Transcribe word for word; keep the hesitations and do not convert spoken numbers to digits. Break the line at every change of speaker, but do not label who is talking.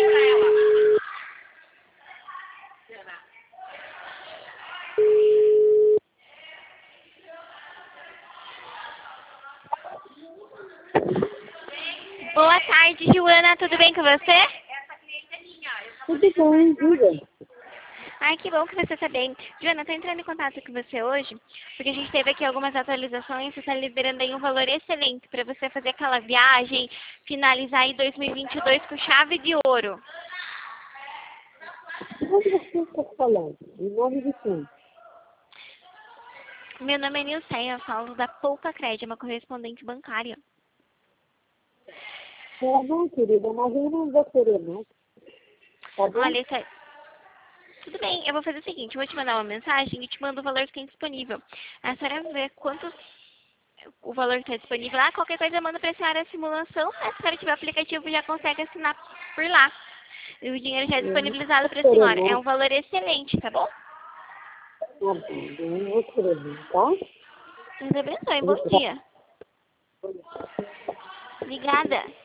Boa tarde, Joana. Tudo bem com você?
Tudo bem, diga.
Ai, que bom que você está bem. Joana, estou entrando em contato com você hoje, porque a gente teve aqui algumas atualizações e está liberando aí um valor excelente para você fazer aquela viagem, finalizar aí dois mil e vinte e dois com chave de ouro.
De onde você está falando? Em nome de quem?
Meu nome é Nilce, eu falo da Poupa Crédito, uma correspondente bancária.
Tá bom, querida, mas eu não vou querer, não. Tá bom?
Olha, tá... tudo bem, eu vou fazer o seguinte, eu vou te mandar uma mensagem e te mando o valor que tem disponível. A senhora vê quantos o valor que está disponível lá, qualquer coisa eu mando para a senhora a simulação, né? Se a senhora tiver o aplicativo já consegue assinar por lá. E o dinheiro já é
Eu não
disponibilizado para a
vou querer,
senhora. É
não.
um valor excelente, tá bom?
Tá bom, eu não vou querer, não, tá?
Deus abençoe, bom
Obrigada.
dia. Obrigada.